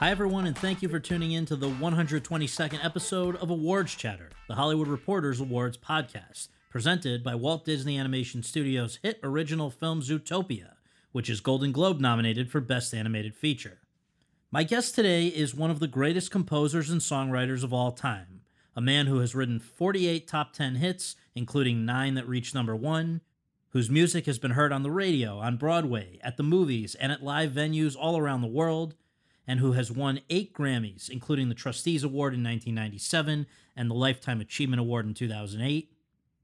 Hi, everyone, and thank you for tuning in to the 122nd episode of Awards Chatter, the Hollywood Reporters Awards podcast, presented by Walt Disney Animation Studios' hit original film Zootopia, which is Golden Globe nominated for Best Animated Feature. My guest today is one of the greatest composers and songwriters of all time, a man who has written 48 top 10 hits, including 9 that reached number 1, whose music has been heard on the radio, on Broadway, at the movies, and at live venues all around the world, and who has won 8 Grammys, including the Trustees Award in 1997 and the Lifetime Achievement Award in 2008,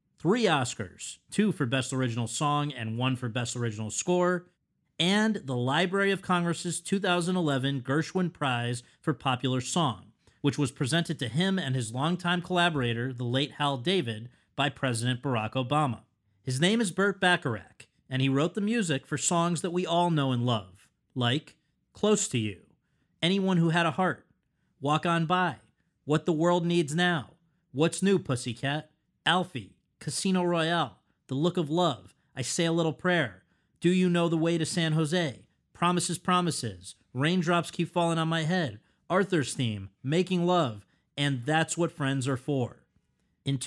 3 Oscars, 2 for Best Original Song and 1 for Best Original Score, and the Library of Congress's 2011 Gershwin Prize for Popular Song, which was presented to him and his longtime collaborator, the late Hal David, by President Barack Obama. His name is Burt Bacharach, and he wrote the music for songs that we all know and love, like Close to You, Anyone Who Had a Heart, Walk On By, What the World Needs Now, What's New, Pussycat, Alfie, Casino Royale, The Look of Love, I Say a Little Prayer, Do You Know the Way to San Jose, Promises, Promises, Raindrops Keep Falling on My Head, Arthur's Theme, Making Love, and That's What Friends Are For. In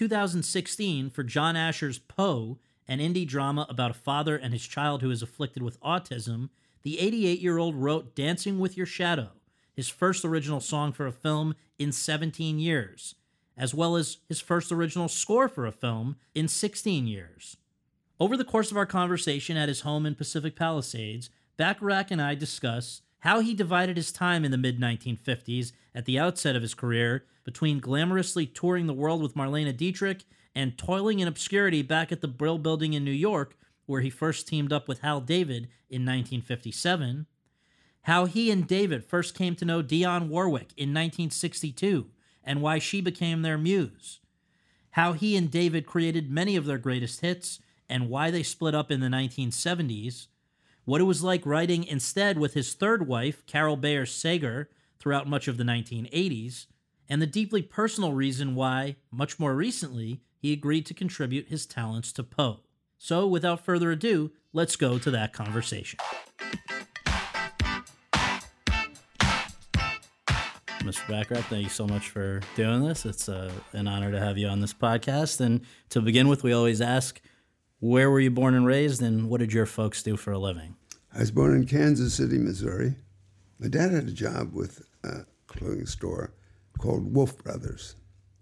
2016, for John Asher's Poe, an indie drama about a father and his child who is afflicted with autism, the 88-year-old wrote Dancing with Your Shadow, his first original song for a film in 17 years, as well as his first original score for a film in 16 years. Over the course of our conversation at his home in Pacific Palisades, Bacharach and I discuss how he divided his time in the mid-1950s at the outset of his career between glamorously touring the world with Marlene Dietrich and toiling in obscurity back at the Brill Building in New York, where he first teamed up with Hal David in 1957, how he and David first came to know Dionne Warwick in 1962 and why she became their muse, how he and David created many of their greatest hits and why they split up in the 1970s, what it was like writing instead with his third wife, Carol Bayer Sager, throughout much of the 1980s, and the deeply personal reason why, much more recently, he agreed to contribute his talents to Poe. So, without further ado, let's go to that conversation. Mr. Bacharach, thank you so much for doing this. It's an honor to have you on this podcast. And to begin with, we always ask, where were you born and raised, and what did your folks do for a living? I was born in Kansas City, Missouri. My dad had a job with a clothing store called Wolf Brothers.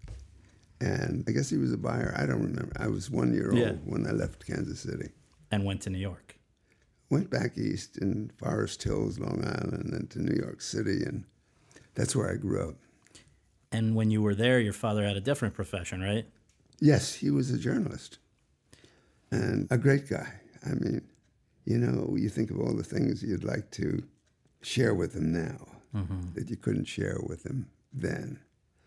And I guess he was a buyer. I don't remember. I was 1 year old when I left Kansas City. And went to New York. Went back east in Forest Hills, Long Island, and to New York City, and that's where I grew up. And when you were there, your father had a different profession, right? Yes, he was a journalist and a great guy. I mean, you know, you think of all the things you'd like to share with him now that you couldn't share with him then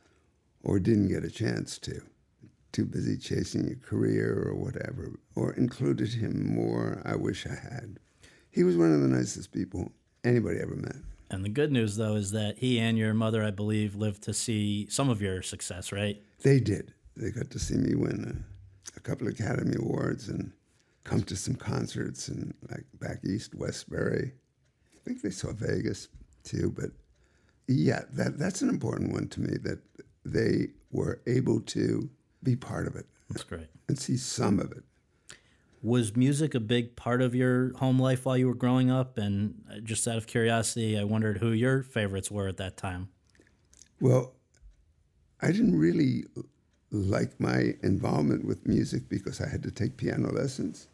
or didn't get a chance to. Too busy chasing a career or whatever, or included him more. I wish I had. He was one of the nicest people anybody ever met. And the good news, though, is that he and your mother, I believe, lived to see some of your success, right? They did. They got to see me win a couple of Academy Awards and come to some concerts in like back east, Westbury. I think they saw Vegas too, but yeah, that's an important one to me, that they were able to be part of it. That's great. And see some of it. Was music a big part of your home life while you were growing up? And just out of curiosity, I wondered who your favorites were at that time. Well, I didn't really like my involvement with music because I had to take piano lessons,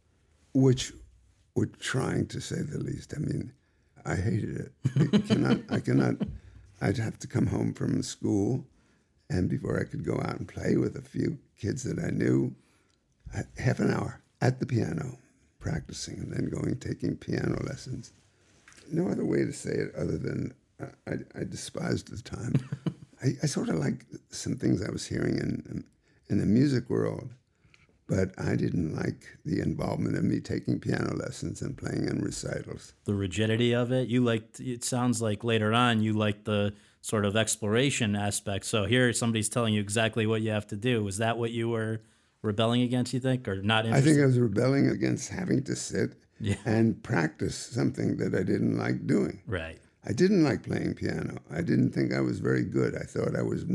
which were trying to say the least. I mean, I hated it. I'd have to come home from school, and before I could go out and play with a few kids that I knew, half an hour at the piano, practicing, and then taking piano lessons. No other way to say it other than I despised the time. I sort of liked some things I was hearing in the music world, but I didn't like the involvement of me taking piano lessons and playing in recitals. The rigidity of it? It sounds like later on you liked the sort of exploration aspect. So here somebody's telling you exactly what you have to do. Was that what you were rebelling against, you think, or not interested? I think I was rebelling against having to sit and practice something that I didn't like doing. Right. I didn't like playing piano. I didn't think I was very good. I thought I was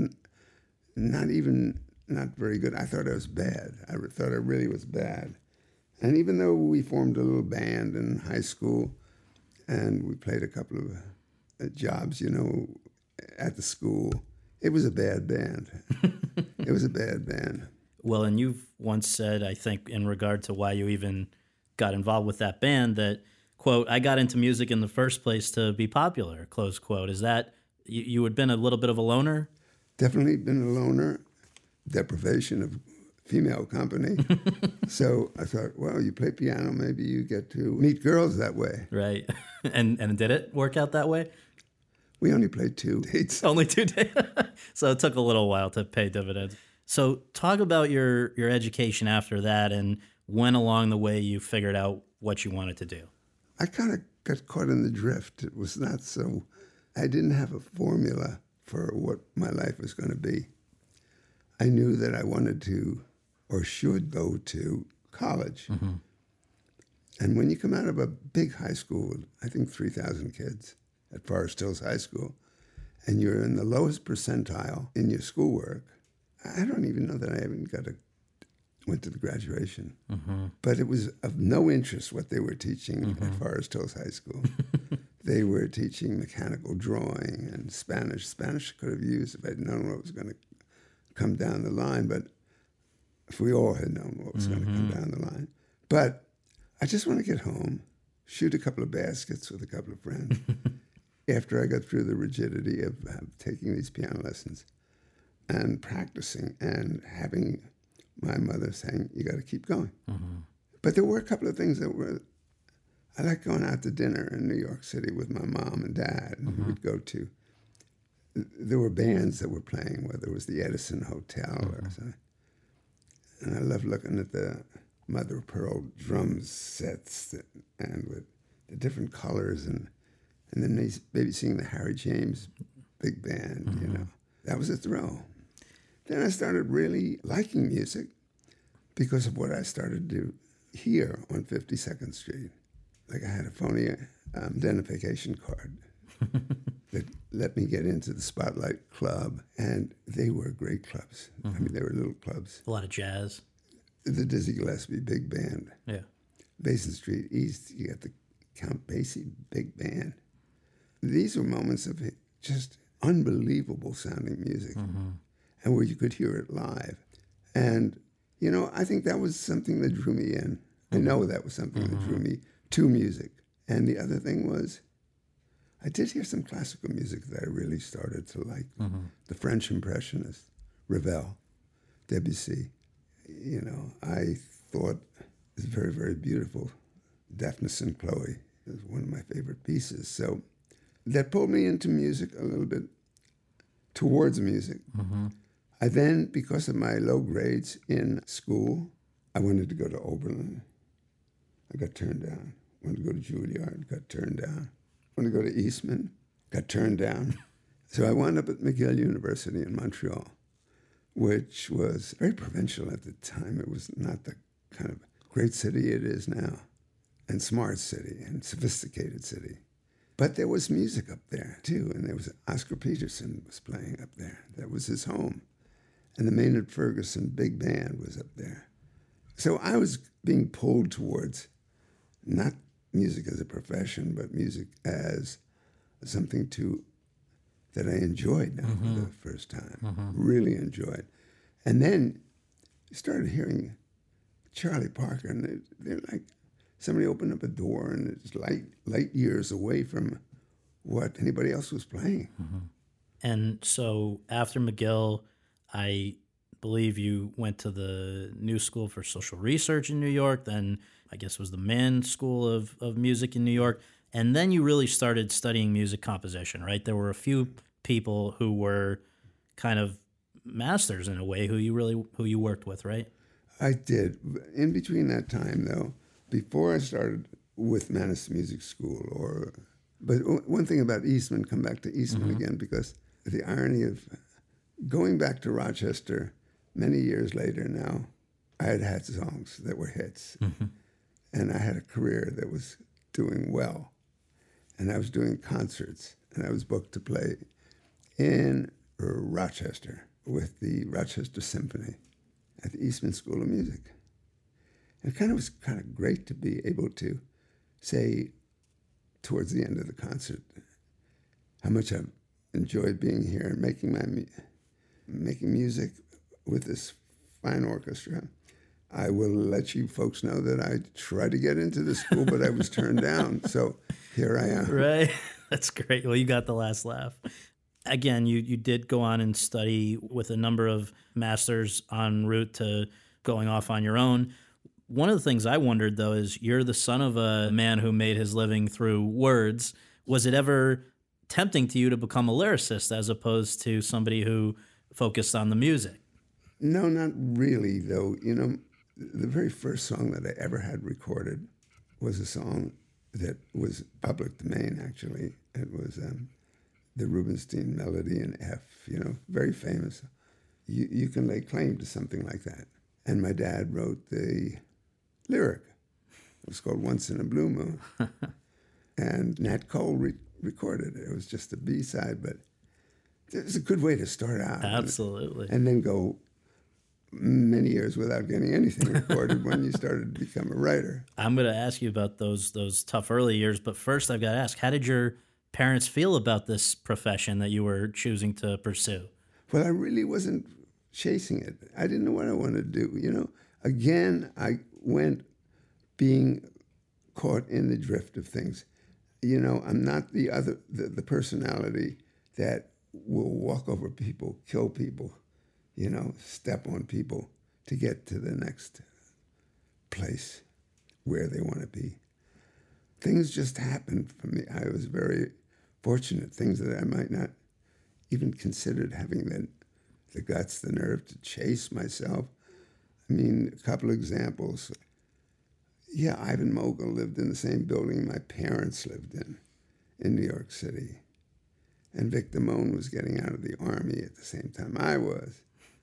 not very good. I thought I was bad. I thought I really was bad. And even though we formed a little band in high school and we played a couple of jobs, at the school, it was a bad band. It was a bad band. Well, and you've once said, I think, in regard to why you even got involved with that band, that, quote, I got into music in the first place to be popular, close quote. Is that, you had been a little bit of a loner? Definitely been a loner, deprivation of female company. So I thought, well, you play piano, maybe you get to meet girls that way. Right. And did it work out that way? We only played 2 dates. Only 2 days. So it took a little while to pay dividends. So talk about your education after that and when along the way you figured out what you wanted to do. I kind of got caught in the drift. It was not so, I didn't have a formula for what my life was going to be. I knew that I wanted to or should go to college. Mm-hmm. And when you come out of a big high school, I think 3,000 kids at Forest Hills High School, and you're in the lowest percentile in your schoolwork, I don't even know that I even went to the graduation. Mm-hmm. But it was of no interest what they were teaching at Forest Hills High School. They were teaching mechanical drawing and Spanish. Spanish I could have used if I'd known what was going to come down the line, but if we all had known what was going to come down the line. But I just want to get home, shoot a couple of baskets with a couple of friends after I got through the rigidity of taking these piano lessons and practicing and having my mother saying, you got to keep going. Mm-hmm. But there were a couple of things that were, I like going out to dinner in New York City with my mom and dad, and we'd go to, there were bands that were playing, whether it was the Edison Hotel or something. And I loved looking at the mother of pearl drum sets and with the different colors and then maybe seeing the Harry James big band, That was a thrill. Then I started really liking music because of what I started to hear on 52nd Street. Like I had a phony identification card that let me get into the Spotlight Club, and they were great clubs. Mm-hmm. I mean, they were little clubs. A lot of jazz. The Dizzy Gillespie Big Band. Yeah. Basin Street East, you got the Count Basie Big Band. These were moments of just unbelievable sounding music, and where you could hear it live. And, I think that was something that drew me in. I know that was something that drew me to music. And the other thing was, I did hear some classical music that I really started to like. The French Impressionists, Ravel, Debussy. I thought it was very, very beautiful. Daphnis and Chloe is one of my favorite pieces. So that pulled me into music a little bit, towards music. I then, because of my low grades in school, I wanted to go to Oberlin. I got turned down. I wanted to go to Juilliard, got turned down. I wanted to go to Eastman, got turned down. So I wound up at McGill University in Montreal, which was very provincial at the time. It was not the kind of great city it is now, and smart city, and sophisticated city. But there was music up there, too, and there was Oscar Peterson was playing up there. That was his home. And the Maynard Ferguson Big Band was up there. So I was being pulled towards not music as a profession, but music as something that I enjoyed now for the first time, really enjoyed. And then you started hearing Charlie Parker, and they're like, somebody opened up a door, and it's light years away from what anybody else was playing. And so after McGill, I believe you went to the New School for Social Research in New York, then I guess it was the Mann School of Music in New York, and then you really started studying music composition, right? There were a few people who were kind of masters in a way who you worked with, right? I did. In between that time, though, before I started with Mannes Music School, but one thing about Eastman, come back to Eastman again, because the irony of going back to Rochester many years later now, I had songs that were hits, and I had a career that was doing well, and I was doing concerts. and I was booked to play in Rochester with the Rochester Symphony at the Eastman School of Music. And it was kind of great to be able to say towards the end of the concert how much I've enjoyed being here and making music with this fine orchestra. I will let you folks know that I tried to get into the school, but I was turned down. So here I am. Right. That's great. Well, you got the last laugh. Again, you did go on and study with a number of masters en route to going off on your own. One of the things I wondered, though, is you're the son of a man who made his living through words. Was it ever tempting to you to become a lyricist as opposed to somebody who focused on the music? No, not really, though. The very first song that I ever had recorded was a song that was public domain, actually. It was the Rubinstein Melody in F, very famous. You can lay claim to something like that. And my dad wrote the lyric. It was called Once in a Blue Moon. And Nat Cole recorded it. It was just a B-side, but it was a good way to start out. Absolutely. And then go many years without getting anything recorded when you started to become a writer. I'm going to ask you about those tough early years, but first I've got to ask, how did your parents feel about this profession that you were choosing to pursue? Well, I really wasn't chasing it. I didn't know what I wanted to do. Again, I went being caught in the drift of things. I'm not the personality that will walk over people, kill people, step on people to get to the next place where they want to be. Things just happened for me. I was very fortunate, things that I might not even considered having the guts, the nerve to chase myself. I mean, a couple of examples. Yeah, Ivan Mogul lived in the same building my parents lived in New York City. And Vic Damone was getting out of the Army at the same time I was.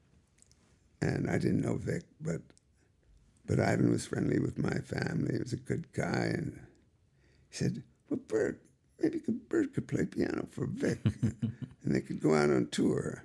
And I didn't know Vic, but Ivan was friendly with my family. He was a good guy. And he said, well, Bert could play piano for Vic. And they could go out on tour.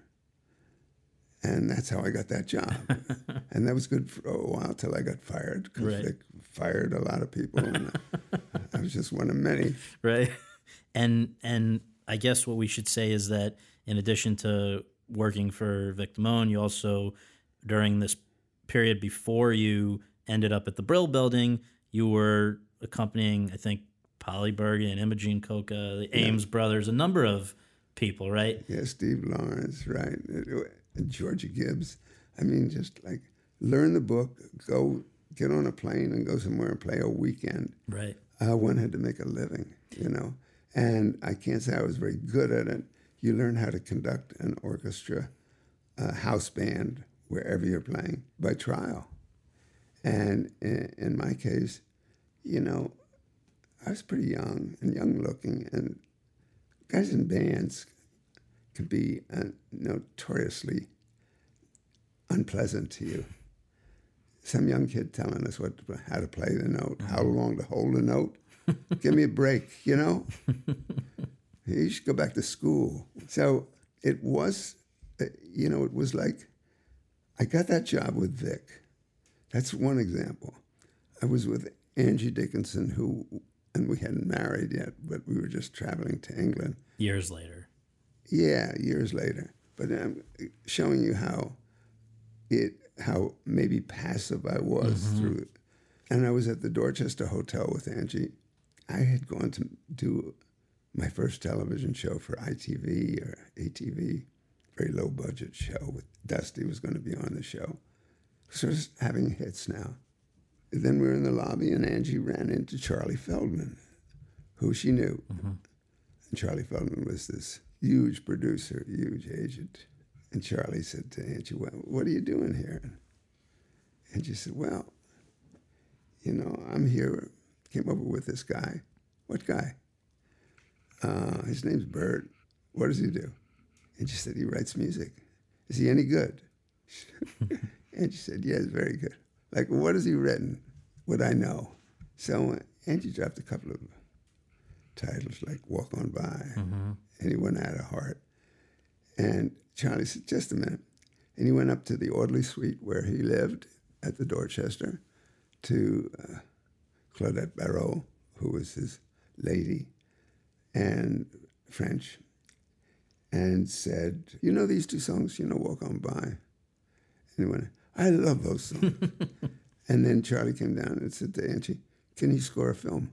And that's how I got that job. And that was good for a while till I got fired, because Right. Vic fired a lot of people. And I was just one of many. Right. And I guess what we should say is that in addition to working for Vic Damone, you also, during this period before you ended up at the Brill Building, you were accompanying, I think, Polly Bergen, Imogene Coca, the Ames brothers, a number of people, right? Yeah, Steve Lawrence, right? And Georgia Gibbs. I mean, just like learn the book, go get on a plane and go somewhere and play a weekend. Right. One had to make a living, And I can't say I was very good at it. You learn how to conduct an orchestra, a house band, wherever you're playing, by trial. And in my case, I was pretty young and young-looking, and guys in bands can be notoriously unpleasant to you. Some young kid telling us how to play the note, how long to hold a note. Give me a break, You should go back to school. So it was, it was like, I got that job with Vic. That's one example. I was with Angie Dickinson, and we hadn't married yet, but we were just traveling to England. Years later. Yeah, years later. But I'm showing you how maybe passive I was through it. And I was at the Dorchester Hotel with Angie. I had gone to do my first television show for ITV or ATV, very low budget show with Dusty was going to be on the show. So just having hits now. Then we were in the lobby and Angie ran into Charlie Feldman, who she knew. And Charlie Feldman was this huge producer, huge agent. And Charlie said to Angie, well, what are you doing here? And she said, well, I'm here, came over with this guy. What guy? His name's Bert. What does he do? And she said, he writes music. Is he any good? And she said, yes, very good. Like, what has he written? What I know. So Angie dropped a couple of titles like Walk On By, Anyone Had a Heart. And Charlie said, just a minute. And he went up to the orderly suite where he lived at the Dorchester to Claudette Barrault, who was his lady, and French, and said, you know these two songs, Walk On By? And he went, I love those songs. And then Charlie came down and said to Angie, can he score a film?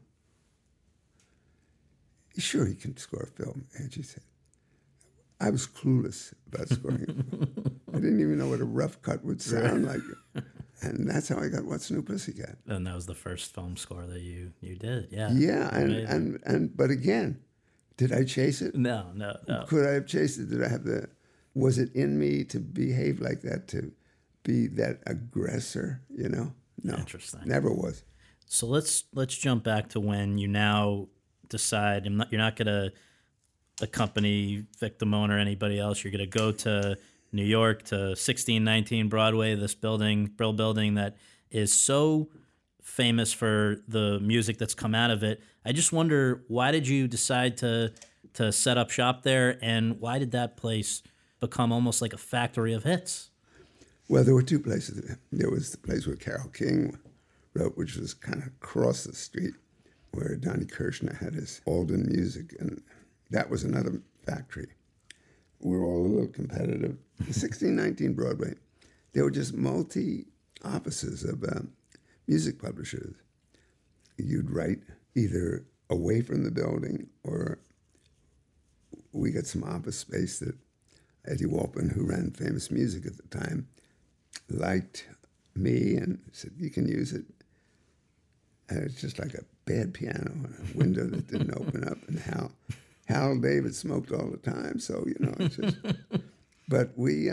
Sure, he can score a film, Angie said. I was clueless about scoring a film. I didn't even know what a rough cut would sound like. And that's how I got What's New Pussycat. And that was the first film score that you did, yeah. Yeah, but again, did I chase it? No. Could I have chased it? Was it in me to behave like that, to be that aggressor, No. Interesting. Never was. So let's jump back to when you now decide you're not going to accompany Vic Damone or anybody else. You're going to go to New York to 1619 Broadway, this building, Brill Building, that is so famous for the music that's come out of it. I just wonder, why did you decide to set up shop there, and why did that place become almost like a factory of hits? Well, there were two places. There was the place where Carole King wrote, which was kind of across the street, where Donnie Kirshner had his Alden Music, and that was another factory. We were all a little competitive. 1619 Broadway, there were just multi-offices of music publishers. You'd write either away from the building, or we got some office space that Eddie Walpin, who ran Famous Music at the time, liked me and said, you can use it. And it's just like a bad piano and a window that didn't open up. And Hal David smoked all the time, so, it's just... But we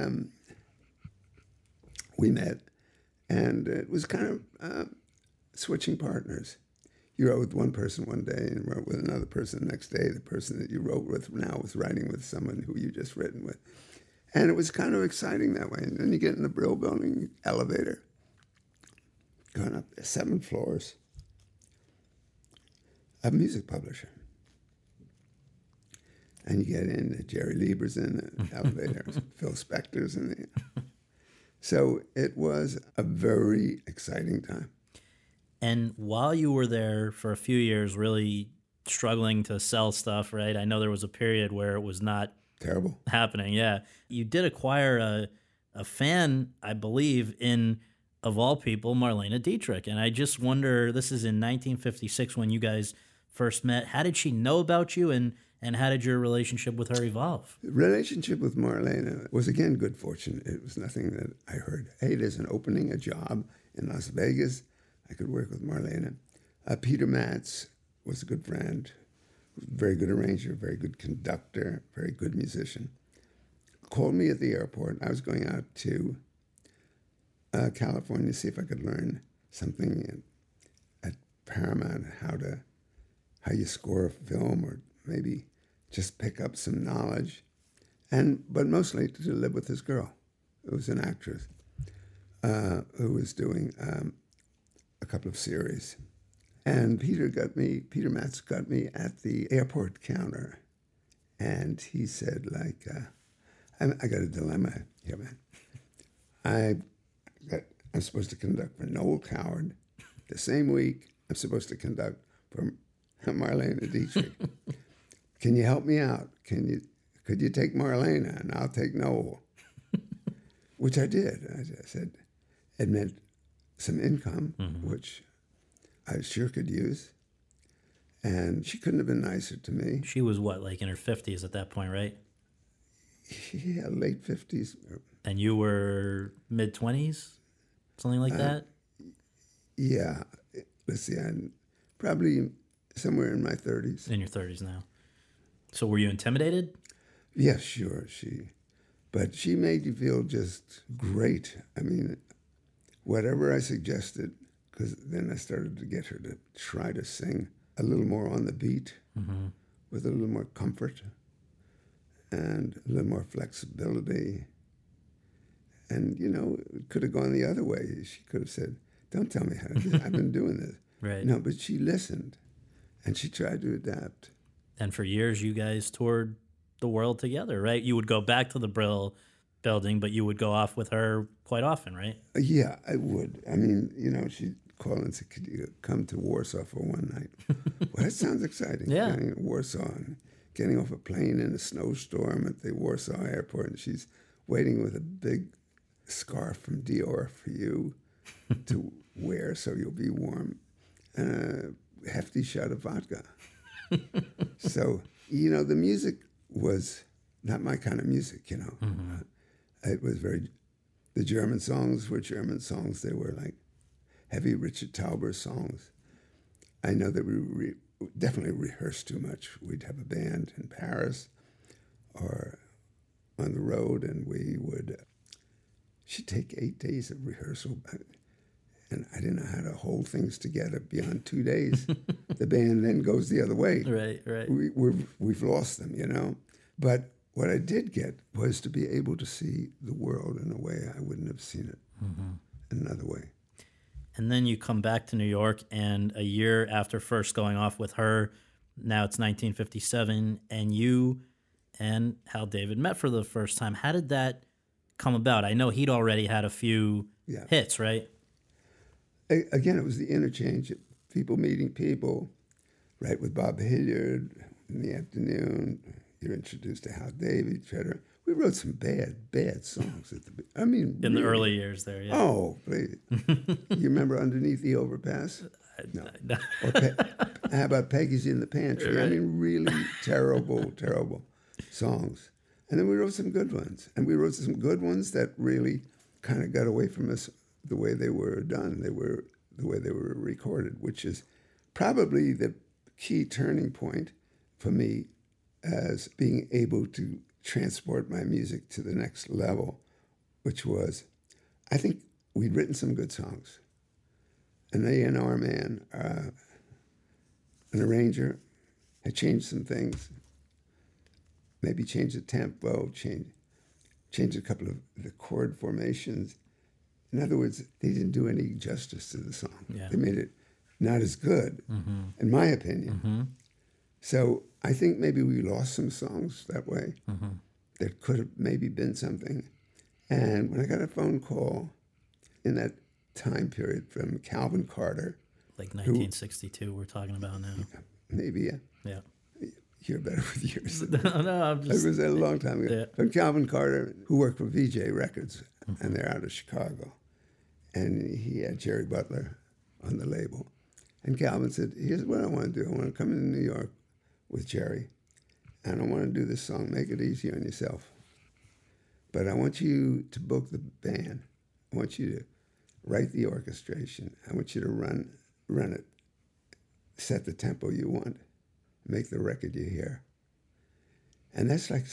met, and it was kind of switching partners. You wrote with one person one day and wrote with another person the next day. The person that you wrote with now was writing with someone who you just written with. And it was kind of exciting that way. And then you get in the Brill Building elevator, going up 7 floors, a music publisher. And you get in, Jerry Lieber's in the elevator, Phil Spector's in the... So it was a very exciting time. And while you were there for a few years, really struggling to sell stuff, right? I know there was a period where it was not terrible happening. Yeah. You did acquire a fan, I believe, of all people, Marlene Dietrich. And I just wonder, this is in 1956 when you guys first met. How did she know about you, and how did your relationship with her evolve? The relationship with Marlene was, again, good fortune. It was nothing that I heard. Hey, there's an opening, a job in Las Vegas. I could work with Marlene. Peter Matz was a good friend, very good arranger, very good conductor, very good musician. Called me at the airport. I was going out to California to see if I could learn something at Paramount, how you score a film, or maybe just pick up some knowledge, but mostly to live with this girl, who was an actress, who was doing a couple of series. And Peter Matz got me at the airport counter, and he said, I got a dilemma here, man. I'm supposed to conduct for Noel Coward. The same week, I'm supposed to conduct for Marlene Dietrich. Can you help me out? Could you take Marlene and I'll take Noel? Which I did. I said it meant some income, which I sure could use. And she couldn't have been nicer to me. She was what, like in her 50s at that point, right? Yeah, late 50s. And you were mid-20s? Something like that? Yeah. Let's see, I'm probably somewhere in my 30s. In your 30s now. So were you intimidated? Yeah, sure. But she made you feel just great. I mean, whatever I suggested, because then I started to get her to try to sing a little more on the beat, with a little more comfort and a little more flexibility. And, it could have gone the other way. She could have said, don't tell me how to do it. I've been doing this. Right. No, but she listened, and she tried to adapt. And for years, you guys toured the world together, right? You would go back to the Brill building, but you would go off with her quite often, right? Yeah, I would. I mean, she'd call and say, "Could you come to Warsaw for one night?" Well, that sounds exciting. Yeah. Getting to Warsaw and getting off a plane in a snowstorm at the Warsaw airport, and she's waiting with a big scarf from Dior for you to wear so you'll be warm, and a hefty shot of vodka. So, the music was not my kind of music, Mm-hmm. It was the German songs were German songs. They were like heavy Richard Tauber songs. I know that we definitely rehearsed too much. We'd have a band in Paris or on the road, and she'd take 8 days of rehearsal, and I didn't know how to hold things together beyond 2 days. The band then goes the other way. Right. We've lost them, But what I did get was to be able to see the world in a way I wouldn't have seen it in another way. And then you come back to New York, and a year after first going off with her, now it's 1957, and you and Hal David met for the first time. How did that come about? I know he'd already had a few hits, right? Again, it was the interchange of people meeting people, right, with Bob Hilliard in the afternoon. You're introduced to Hal David, etc. We wrote some bad songs In the early years there, yeah. Oh, please. You remember Underneath the Overpass? No. Or how about Peggy's in the Pantry? Right. I mean, really terrible songs. And then we wrote some good ones. And we wrote some good ones that really kind of got away from us the way they were done. The way they were recorded, which is probably the key turning point for me as being able to transport my music to the next level, which was, I think we'd written some good songs. An A&R man, an arranger, had changed some things, maybe changed the tempo, changed a couple of the chord formations. In other words, they didn't do any justice to the song. Yeah. They made it not as good, in my opinion. So I think maybe we lost some songs that way. That could have maybe been something. And when I got a phone call in that time period from Calvin Carter. Like 1962 we're talking about now. Maybe, Yeah. You're better with yours. No, I'm just... It was a long time ago. Yeah. From Calvin Carter, who worked for VJ Records, and they're out of Chicago. And he had Jerry Butler on the label. And Calvin said, here's what I want to do. I want to come into New York with Jerry, and I want to do this song, Make It Easy on Yourself. But I want you to book the band. I want you to write the orchestration. I want you to run it, set the tempo you want, make the record you hear. And that's like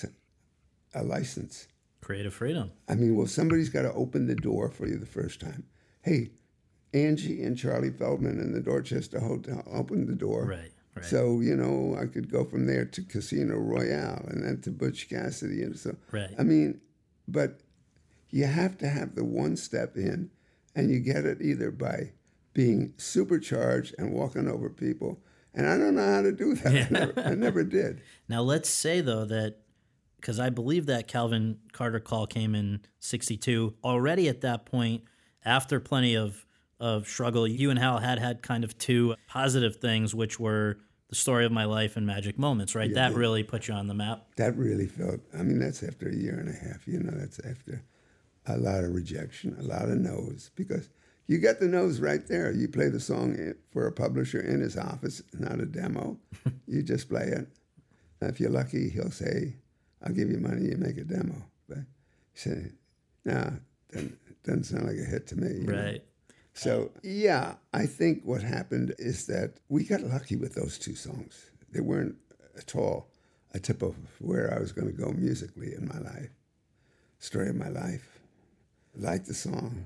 a license. Creative freedom. I mean, well, somebody's got to open the door for you the first time. Hey, Angie and Charlie Feldman in the Dorchester Hotel opened the door. Right. So, I could go from there to Casino Royale and then to Butch Cassidy. And so, Right. I mean, but you have to have the one step in, and you get it either by being supercharged and walking over people. And I don't know how to do that. Yeah. I never did. Now, let's say, though, that because I believe that Calvin Carter call came in 62. Already at that point, after plenty of struggle, you and Hal had kind of two positive things, which were The Story of My Life and Magic Moments, right? Yeah, that really put you on the map. That really felt, that's after a year and a half. That's after a lot of rejection, a lot of no's, because you get the no's right there. You play the song for a publisher in his office, not a demo. You just play it. If you're lucky, he'll say, I'll give you money, you make a demo. But you say, no, doesn't sound like a hit to me. Right. So, yeah, I think what happened is that we got lucky with those two songs. They weren't at all a tip of where I was going to go musically in my life. Story of My Life. Liked the song.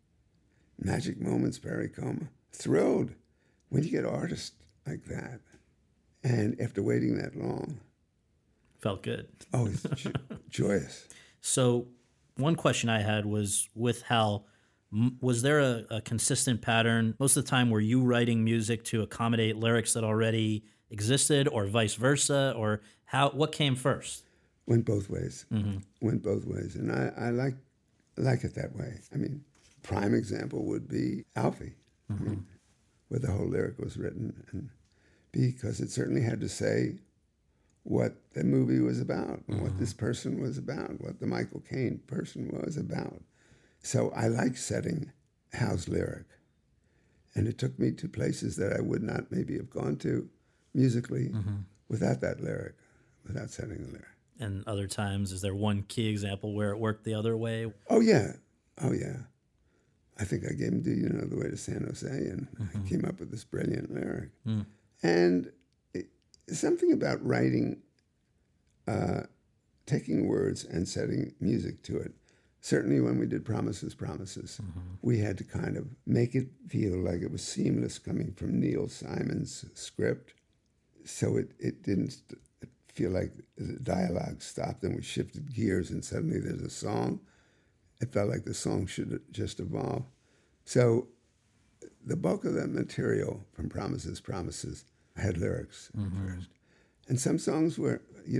Magic Moments, Perry Como. Thrilled when you get artists like that. And after waiting that long. Felt good. Oh, it's joyous. So one question I had was with Hal, was there a consistent pattern? Most of the time, were you writing music to accommodate lyrics that already existed, or vice versa, or what came first? Went both ways. Went both ways, and I like it that way. I mean, prime example would be Alfie, I mean, where the whole lyric was written, and because it certainly had to say what the movie was about, and what this person was about, what the Michael Caine person was about. So I like setting Hal's lyric, and it took me to places that I would not maybe have gone to musically without that lyric, without setting the lyric. And other times, is there one key example where it worked the other way? Oh yeah. I think I gave him "Do You Know the Way to San Jose," and I came up with this brilliant lyric. And something about writing, taking words and setting music to it. Certainly when we did Promises, Promises, we had to kind of make it feel like it was seamless coming from Neil Simon's script. So it didn't feel like the dialogue stopped and we shifted gears and suddenly there's a song. It felt like the song should just evolve. So the bulk of that material from Promises, Promises had lyrics first. And some songs were,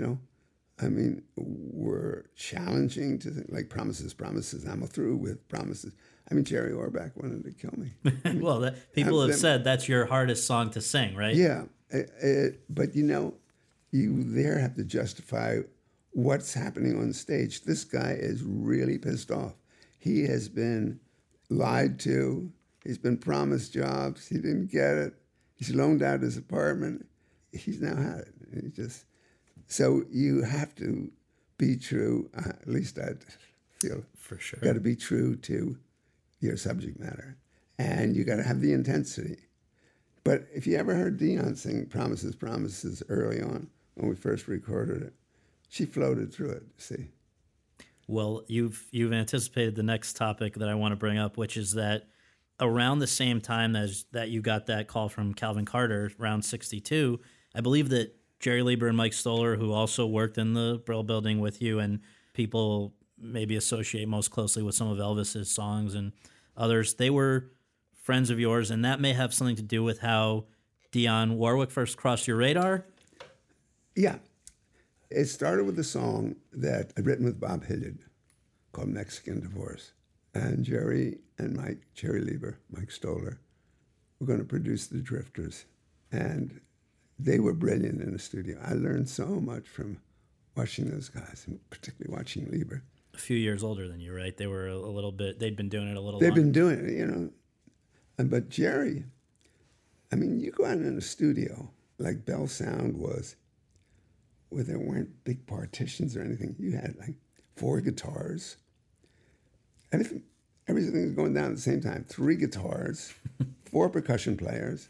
were challenging to think, like Promises, Promises. I'm through with Promises. I mean, Jerry Orbach wanted to kill me. Well, people have said that's your hardest song to sing, right? Yeah. But you there have to justify what's happening on stage. This guy is really pissed off. He has been lied to. He's been promised jobs. He didn't get it. He's loaned out his apartment. He's now had it. So you have to be true, at least I feel. For sure. You got to be true to your subject matter. And you got to have the intensity. But if you ever heard Dion sing Promises, Promises early on, when we first recorded it, she floated through it, see. Well, you've anticipated the next topic that I want to bring up, which is that around the same time as that you got that call from Calvin Carter, around 62, I believe that Jerry Leiber and Mike Stoller, who also worked in the Brill Building with you and people maybe associate most closely with some of Elvis's songs and others, they were friends of yours, and that may have something to do with how Dionne Warwick first crossed your radar? Yeah. It started with a song that I'd written with Bob Hilliard called Mexican Divorce. And Jerry and Jerry Leiber, Mike Stoller, were going to produce the Drifters. And they were brilliant in the studio. I learned so much from watching those guys, and particularly watching Leiber. A few years older than you, right? They were a little bit, they'd been doing it a little They've longer. been doing it, But Jerry, I mean, you go out in a studio like Bell Sound was, where there weren't big partitions or anything. You had like 4 guitars. Everything was going down at the same time. 3 guitars, 4 percussion players,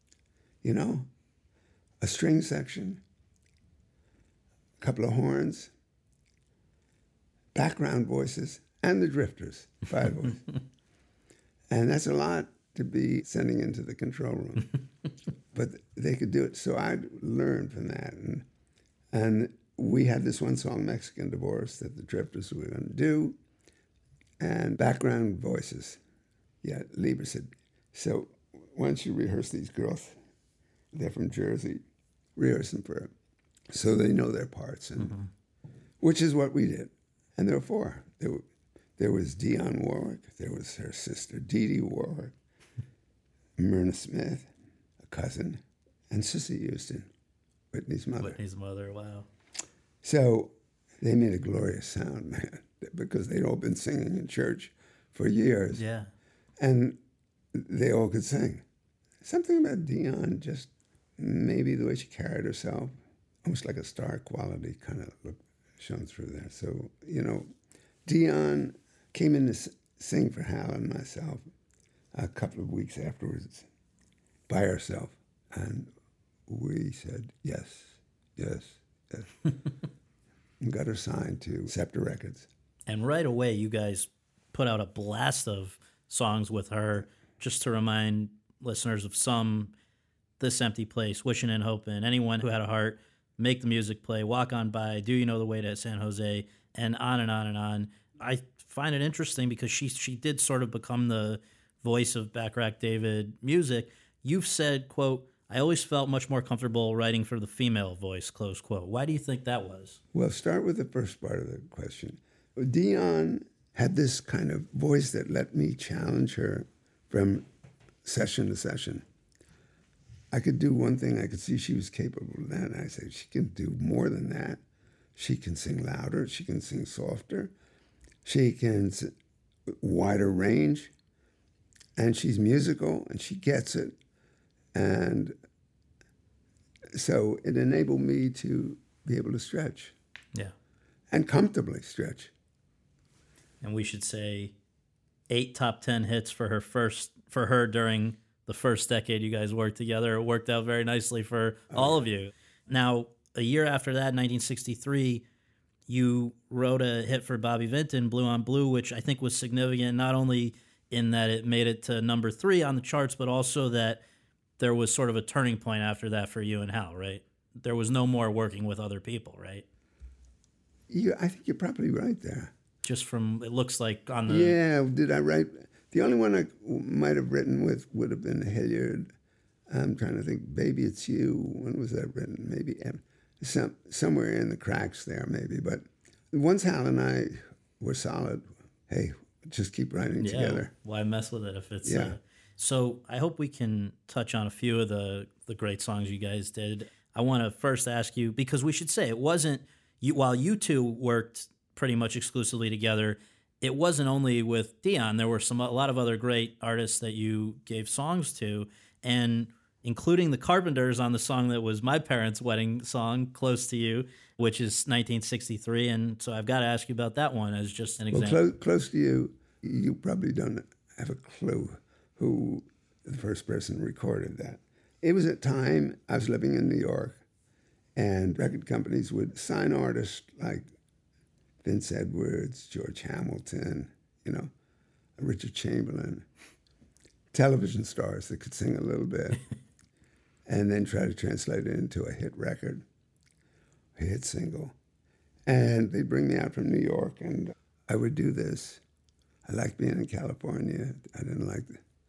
a string section, a couple of horns, background voices, and the Drifters, 5 voices. And that's a lot to be sending into the control room. But they could do it. So I'd learn from that. And we had this one song, Mexican Divorce, that the Drifters were going to do. And background voices. Yeah, Leiber said, so why don't you rehearse these girls? They're from Jersey. Rehearse them for it. So they know their parts. And which is what we did. And there were 4. There was Dionne Warwick. There was her sister, Dee Dee Warwick. Myrna Smith, a cousin. And Cissy Houston, Whitney's mother. Whitney's mother, wow. So they made a glorious sound, man, because they'd all been singing in church for years. Yeah. And they all could sing. Something about Dionne, just maybe the way she carried herself, almost like a star quality kind of look shone through there. So, Dionne came in to sing for Hal and myself a couple of weeks afterwards by herself. And we said, yes. And got her signed to Scepter Records. And right away, you guys put out a blast of songs with her, just to remind listeners of some, This Empty Place, Wishing and Hoping, Anyone Who Had a Heart, Make the Music Play, Walk On By, Do You Know the Way to San Jose, and on and on and on. I find it interesting because she did sort of become the voice of Bacharach David music. You've said, quote, I always felt much more comfortable writing for the female voice, close quote. Why do you think that was? Well, start with the first part of the question. Dion had this kind of voice that let me challenge her from session to session. I could do one thing, I could see she was capable of that, and I said, she can do more than that. She can sing louder, she can sing softer, she can wider range, and she's musical, and she gets it. And so it enabled me to be able to stretch. Yeah. And comfortably stretch. And we should say 8 top 10 hits for her during the first decade you guys worked together. It worked out very nicely for all of you. Now, a year after that, 1963, you wrote a hit for Bobby Vinton, Blue on Blue, which I think was significant, not only in that it made it to number 3 on the charts, but also that there was sort of a turning point after that for you and Hal, right? There was no more working with other people, right? I think you're probably right there. Just from, it looks like on the... Yeah, did I write... The only one I might have written with would have been Hilliard. I'm trying to think, Baby It's You. When was that written? Maybe somewhere in the cracks there, maybe. But once Hal and I were solid, hey, just keep writing together. Why mess with it if it's... Yeah. So I hope we can touch on a few of the great songs you guys did. I want to first ask you, because we should say it wasn't... While you two worked pretty much exclusively together, it wasn't only with Dion. There were a lot of other great artists that you gave songs to, and including the Carpenters on the song that was my parents' wedding song, Close to You, which is 1963. And so I've got to ask you about that one as just an example. Well, Close to You, you probably don't have a clue who the first person recorded that. It was a time I was living in New York, and record companies would sign artists like Vince Edwards, George Hamilton, Richard Chamberlain, television stars that could sing a little bit, and then try to translate it into a hit record, a hit single. And they'd bring me out from New York, and I would do this. I liked being in California. I didn't like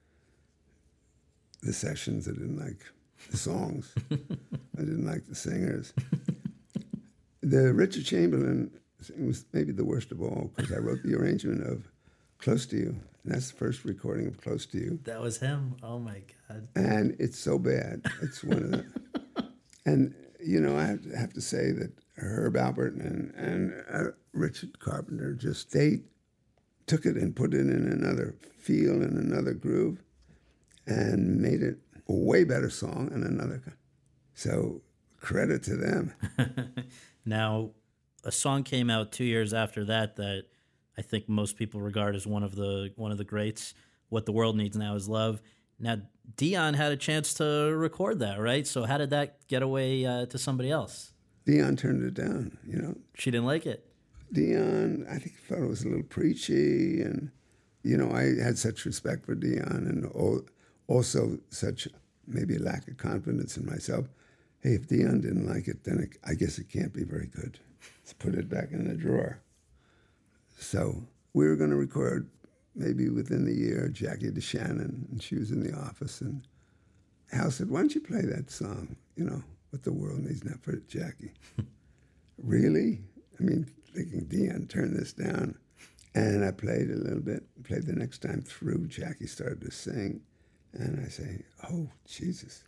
the sessions. I didn't like the songs. I didn't like the singers. The Richard Chamberlain was maybe the worst of all, because I wrote the arrangement of Close to You. And that's the first recording of Close to You. That was him? Oh, my God. And it's so bad. It's one of the... And, I have to say that Herb Alpert and Richard Carpenter they took it and put it in another feel and another groove and made it a way better song and another... So credit to them. Now, a song came out 2 years after that I think most people regard as one of the greats. What the World Needs Now Is Love. Now, Dion had a chance to record that, right? So how did that get away to somebody else? Dion turned it down, She didn't like it. Dion, I think, thought it was a little preachy, and I had such respect for Dion, and also such maybe a lack of confidence in myself. Hey, if Dion didn't like it, then I guess it can't be very good. Let's put it back in the drawer. So we were going to record maybe within the year Jackie DeShannon, and she was in the office, and Hal said, why don't you play that song, What the World Needs Now for Jackie? Really? I mean, thinking Dion turned this down. And I played a little bit, played the next time through. Jackie started to sing, and I say, oh, Jesus.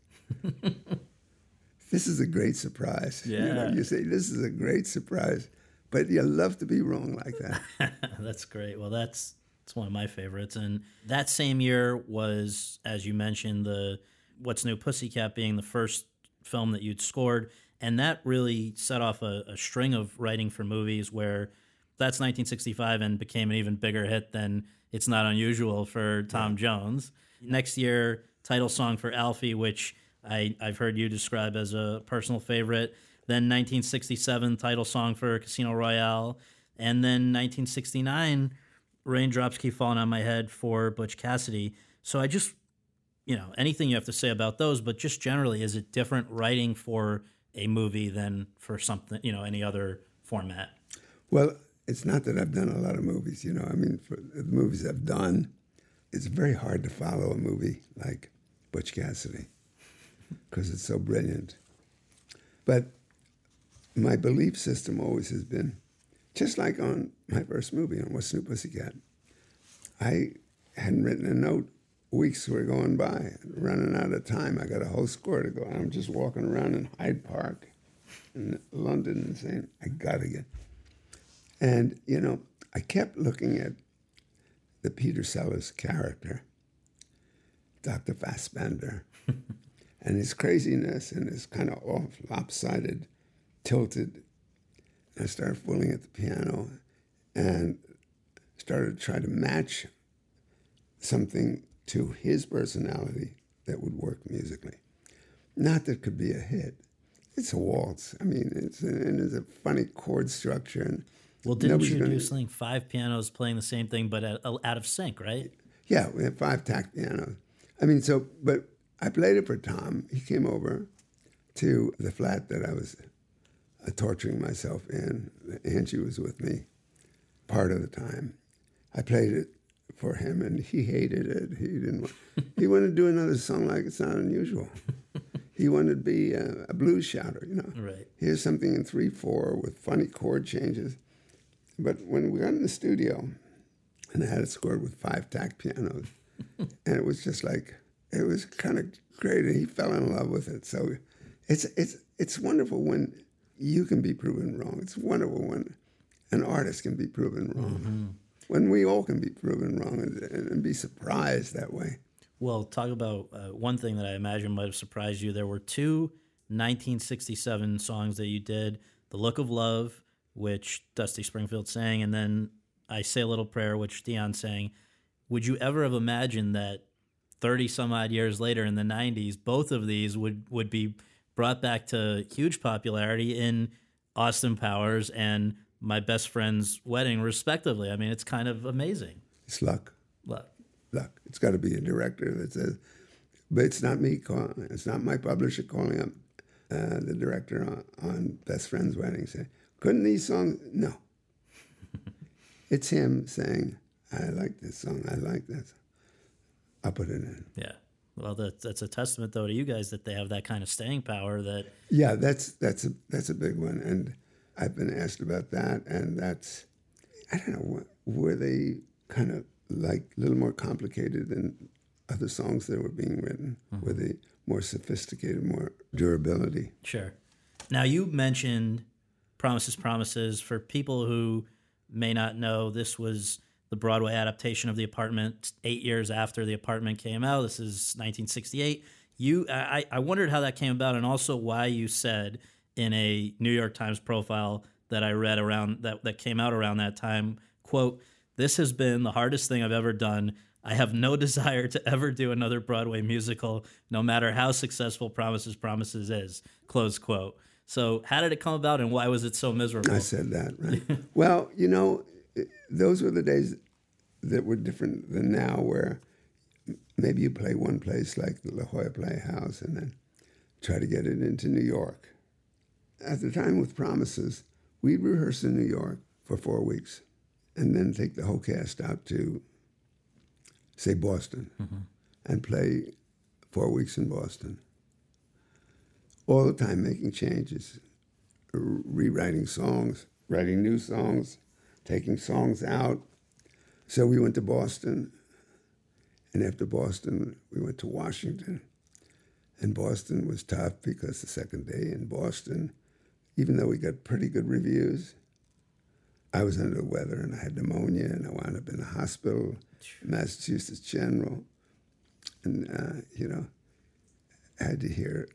This is a great surprise. Yeah. You say, this is a great surprise. But you love to be wrong like that. That's great. Well, it's one of my favorites. And that same year was, as you mentioned, the What's New Pussycat being the first film that you'd scored. And that really set off a string of writing for movies where that's 1965 and became an even bigger hit than It's Not Unusual for Tom Jones. Next year, title song for Alfie, which I've heard you describe as a personal favorite. Then 1967, title song for Casino Royale. And then 1969, Raindrops Keep Falling on My Head for Butch Cassidy. So I just, anything you have to say about those, but just generally, is it different writing for a movie than for something, any other format? Well, it's not that I've done a lot of movies, for the movies I've done, it's very hard to follow a movie like Butch Cassidy. because it's so brilliant. But my belief system always has been, just like on my first movie, on What's New Pussycat, I hadn't written a note. Weeks were going by, running out of time. I got a whole score to go. I'm just walking around in Hyde Park in London and saying, I got to get. And, you know, I kept looking at the Peter Sellers character, Dr. Fassbender, and his craziness and his kind of off, lopsided, tilted. And I started fooling at the piano and started to try to match something to his personality that would work musically. Not that it could be a hit. It's a waltz. I mean, it's a funny chord structure. And well, didn't you do something, 5 pianos playing the same thing but out of sync, right? Yeah, we had 5 tact pianos. I mean, but I played it for Tom. He came over to the flat that I was torturing myself in. Angie was with me part of the time. I played it for him, and he hated it. He didn't want, he wanted to do another song like It's Not Unusual. He wanted to be a blues shouter, you know. Right. Here's something in 3/4 with funny chord changes. But when we got in the studio, and I had it scored with 5 tact pianos, and it was just like, it was kind of great, and he fell in love with it. So it's wonderful when you can be proven wrong. It's wonderful when an artist can be proven wrong. Mm-hmm. When we all can be proven wrong and be surprised that way. Well, talk about one thing that I imagine might have surprised you. There were 2 1967 songs that you did, The Look of Love, which Dusty Springfield sang, and then I Say a Little Prayer, which Dion sang. Would you ever have imagined that 30-some-odd years later in the 90s, both of these would be brought back to huge popularity in Austin Powers and My Best Friend's Wedding, respectively? I mean, it's kind of amazing. It's luck. Luck. It's got to be a director that says, but it's not me calling. It's not my publisher calling up the director on Best Friend's Wedding saying, couldn't these songs? No. It's him saying, I like this song. I like that song. I'll put it in. Yeah. Well, that's a testament, though, to you guys that they have that kind of staying power. That yeah, that's a big one, and I've been asked about that, and that's, I don't know, were they kind of like a little more complicated than other songs that were being written? Mm-hmm. Were they more sophisticated, more durability? Sure. Now, you mentioned Promises, Promises. For people who may not know, this was the Broadway adaptation of The Apartment 8 years after The Apartment came out. This is 1968. I wondered how that came about, and also why you said in a New York Times profile that I read around that came out around that time, quote, "This has been the hardest thing I've ever done. I have no desire to ever do another Broadway musical, no matter how successful Promises, Promises is," close quote. So how did it come about, and why was it so miserable? I said that, right? Well, you know, those were the days that were different than now, where maybe you play one place like the La Jolla Playhouse and then try to get it into New York. At the time with Promises, we'd rehearse in New York for 4 weeks and then take the whole cast out to, say, Boston, mm-hmm. and play 4 weeks in Boston. All the time making changes, rewriting songs, writing new songs, taking songs out. So we went to Boston, and after Boston, we went to Washington. And Boston was tough because the second day in Boston, even though we got pretty good reviews, I was under the weather and I had pneumonia and I wound up in a hospital, Massachusetts General. And, I had to hear,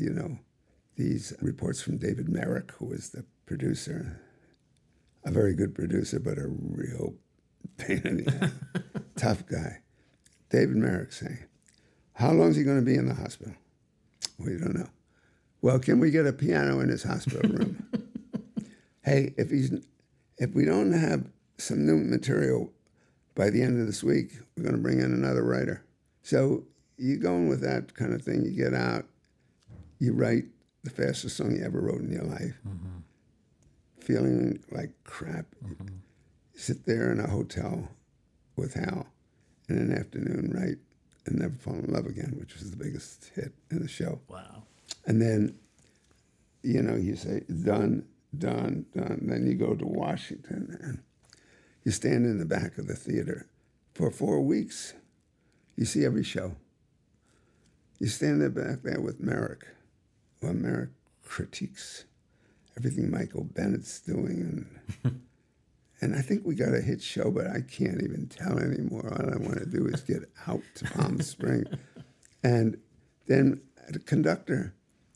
these reports from David Merrick, who was the producer, a very good producer, but a real pain in the ass, tough guy. David Merrick saying, "How long is he going to be in the hospital?" We don't know. "Well, can we get a piano in his hospital room?" "Hey, if we don't have some new material by the end of this week, we're going to bring in another writer." So you go in with that kind of thing. You get out, you write the fastest song you ever wrote in your life, mm-hmm. feeling like crap. Mm-hmm. You sit there in a hotel with Hal in an afternoon, write and Never Fall in Love Again, which was the biggest hit in the show. Wow. And then, you say, done, done, done. Then you go to Washington and you stand in the back of the theater for 4 weeks. You see every show. You stand there back there with Merrick. Well, Merrick critiques everything Michael Bennett's doing. And I think we got a hit show, but I can't even tell anymore. All I want to do is get out to Palm Springs. And then the conductor,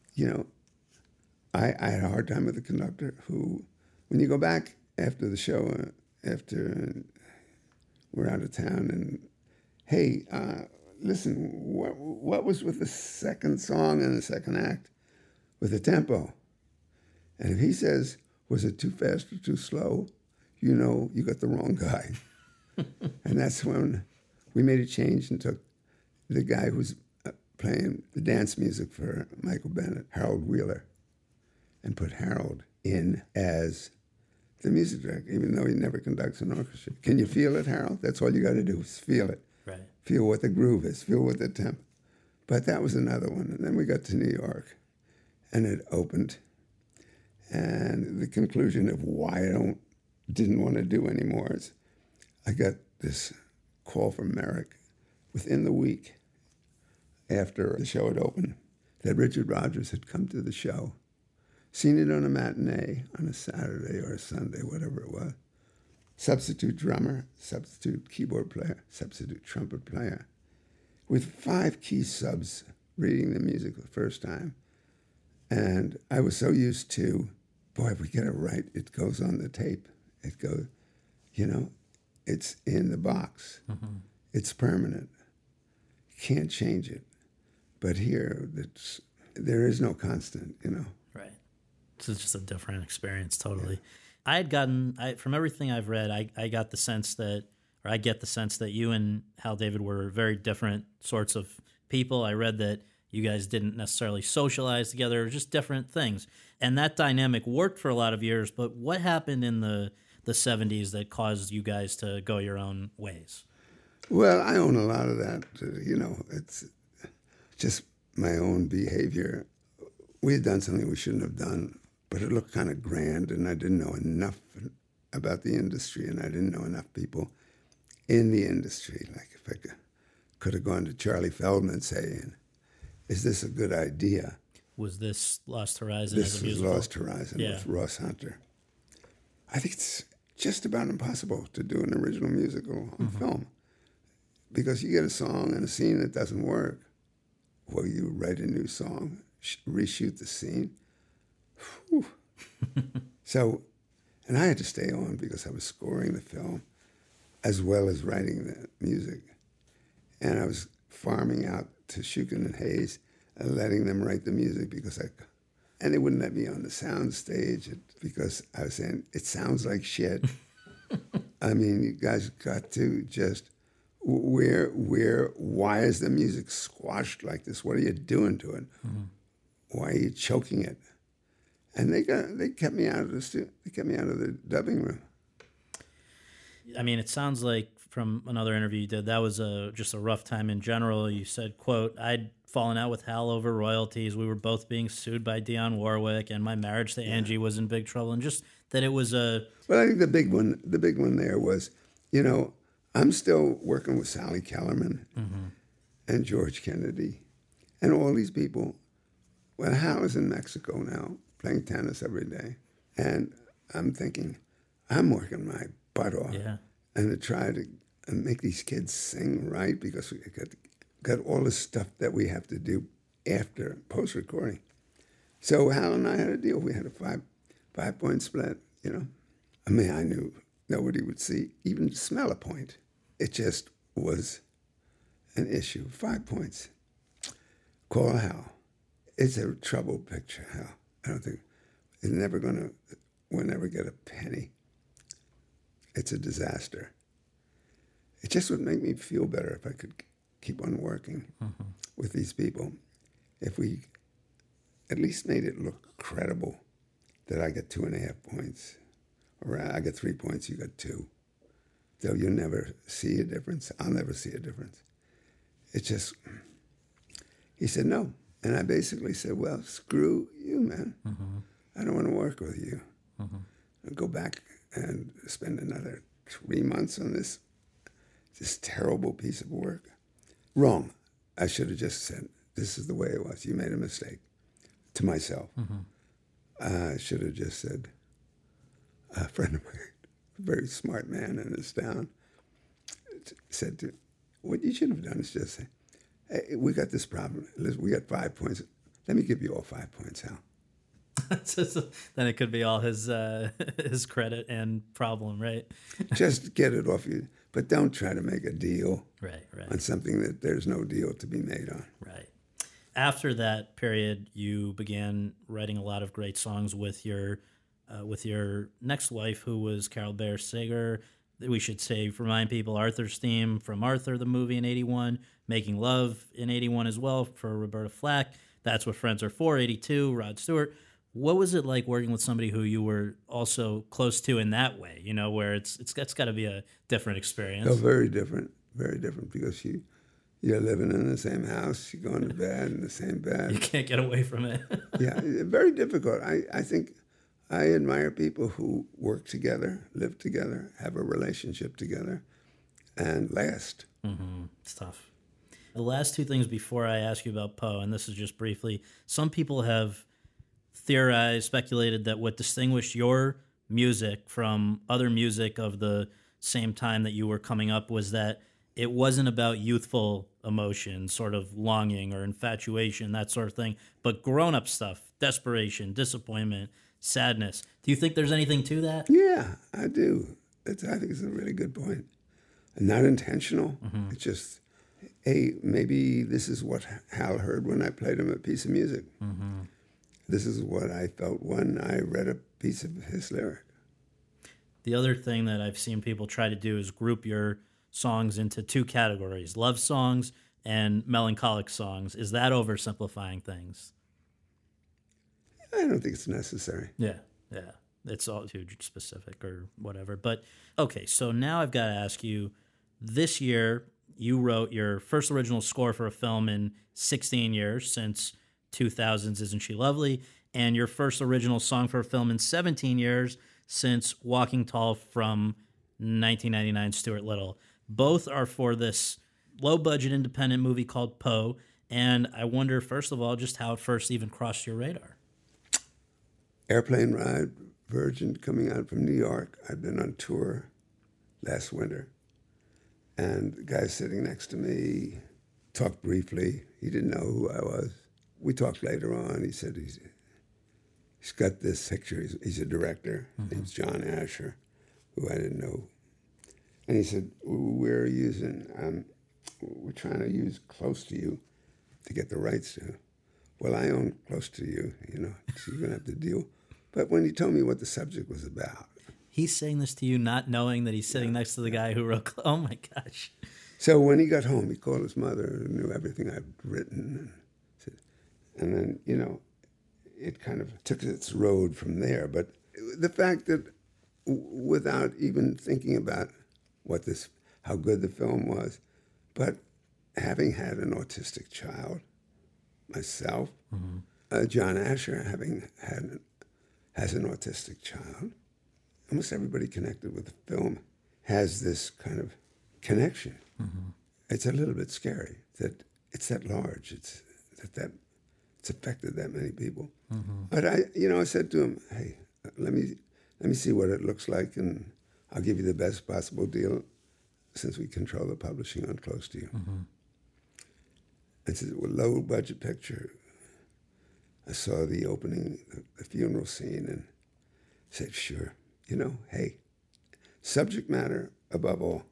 I had a hard time with the conductor who, when you go back after the show, after we're out of town, and, hey, listen, what was with the second song and the second act with the tempo? And if he says, was it too fast or too slow? You got the wrong guy. And that's when we made a change and took the guy who's playing the dance music for Michael Bennett, Harold Wheeler, and put Harold in as the music director, even though he never conducts an orchestra. Can you feel it, Harold? That's all you got to do is feel it. Right. Feel what the groove is, feel what the tempo. But that was another one. And then we got to New York, and it opened. And the conclusion of why I didn't want to do anymore is I got this call from Merrick within the week after the show had opened that Richard Rodgers had come to the show, seen it on a matinee on a Saturday or a Sunday, whatever it was. Substitute drummer, substitute keyboard player, substitute trumpet player, with 5 key subs reading the music the first time. And I was so used to, boy, if we get it right, it goes on the tape. It goes, it's in the box. Mm-hmm. It's permanent. You can't change it. But here, there is no constant, Right. So it's just a different experience, totally. Yeah. I had gotten, from everything I've read, I got the sense that, or I get the sense that you and Hal David were very different sorts of people. I read that you guys didn't necessarily socialize together, just different things. And that dynamic worked for a lot of years, but what happened in the 70s that caused you guys to go your own ways? Well, I own a lot of that. It's just my own behavior. We had done something we shouldn't have done, but it looked kind of grand, and I didn't know enough about the industry, and I didn't know enough people in the industry. Like if I could have gone to Charlie Feldman saying, is this a good idea? Was this Lost Horizon? This was Lost Horizon with Ross Hunter. I think it's just about impossible to do an original musical on film because you get a song and a scene that doesn't work. Well, you write a new song, reshoot the scene. So, and I had to stay on because I was scoring the film as well as writing the music. And I was farming out to Shukin and Hayes and letting them write the music because and they wouldn't let me on the sound stage because I was saying, it sounds like shit. I mean, you guys got to just, why is the music squashed like this? What are you doing to it? Mm-hmm. Why are you choking it? And they kept me out of they kept me out of the dubbing room. I mean, it sounds like from another interview you did, that was just a rough time in general. You said, quote, I'd fallen out with Hal over royalties. We were both being sued by Dionne Warwick, and my marriage to Angie was in big trouble. And just that it was a... Well, I think the big one there was, I'm still working with Sally Kellerman and George Kennedy and all these people. Well, Hal is in Mexico now, playing tennis every day. And I'm thinking, I'm working my butt off. Yeah. And to try to make these kids sing right because we got all this stuff that we have to do after post-recording. So Hal and I had a deal. We had a five-point split, I mean, I knew nobody would even smell a point. It just was an issue. 5 points. Call Hal. It's a trouble picture, Hal. I don't think we'll never get a penny. It's a disaster. It just would make me feel better if I could keep on working with these people. If we at least made it look credible that I get 2.5 points, or I get 3 points, you got 2. Though you'll never see a difference. I'll never see a difference. it just, he said no. And I basically said, well, screw you, man. I don't want to work with you. I'll go back and spend another 3 months on this terrible piece of work. Wrong. I should have just said, this is the way it was. You made a mistake, to myself. I should have just said, a friend of mine, a very smart man in this town, said to, what you should have done is just say, hey, we got this problem. We got 5 points. Let me give you all 5 points, Hal. Then it could be all his credit and problem, right? Just get it off you. But don't try to make a deal Right. on something that there's no deal to be made on. Right. After that period, you began writing a lot of great songs with your next wife, who was Carol Bayer Sager. We should say, remind people, Arthur's theme from Arthur, the movie in 81, Making Love in 81 as well for Roberta Flack. That's What Friends Are For, 82, Rod Stewart. What was it like working with somebody who you were also close to in that way, where it's got to be a different experience? Oh, very different, because you're living in the same house, you're going to bed in the same bed. You can't get away from it. Yeah, very difficult. I think I admire people who work together, live together, have a relationship together, and last. It's tough. The last two things before I ask you about Poe, and this is just briefly, some people have theorized, speculated that what distinguished your music from other music of the same time that you were coming up was that it wasn't about youthful emotion, sort of longing or infatuation, that sort of thing, but grown-up stuff, desperation, disappointment, sadness. Do you think there's anything to that? Yeah, I do. I think it's a really good point. Not intentional. It's just, hey, maybe this is what Hal heard when I played him a piece of music. This is what I felt when I read a piece of his lyric. The other thing that I've seen people try to do is group your songs into two categories, love songs and melancholic songs. Is that oversimplifying things? I don't think it's necessary. Yeah. It's all too specific or whatever. But, okay, so now I've got to ask you, this year you wrote your first original score for a film in 16 years, since 2000's Isn't She Lovely, and your first original song for a film in 17 years, since Walking Tall from 1999 Stuart Little. Both are for this low-budget independent movie called Poe, and I wonder, first of all, just how it first even crossed your radar. Airplane ride, Virgin, coming out from New York. I'd been on tour last winter, and the guy sitting next to me talked briefly. He didn't know who I was. We talked later on. He said he's got this picture. He's a director. Name's John Asher, who I didn't know. And he said, we're trying to use Close to You to get the rights to. Well, I own Close to You, so you're going to have to deal. But when he told me what the subject was about. He's saying this to you not knowing that he's sitting next to the guy who wrote, oh my gosh. So when he got home, he called his mother and knew everything I'd written. And then, it kind of took its road from there. But the fact that without even thinking about how good the film was, but having had an autistic child myself, John Asher has an autistic child. Almost everybody connected with the film has this kind of connection. It's a little bit scary that it's that large. It's affected that many people. But I said to him, hey, let me see what it looks like, and I'll give you the best possible deal since we control the publishing on Close to You. It's a low budget picture. I saw the opening, the funeral scene, and said, sure, hey, subject matter above all.